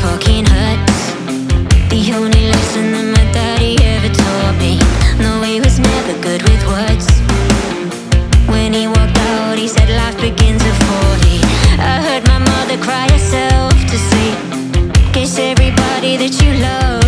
fucking hurts. The only lesson that my daddy ever taught me, no, he was never good with words. When he walked out, he said life begins at 40. I heard my mother cry herself to sleep. Guess everybody that you love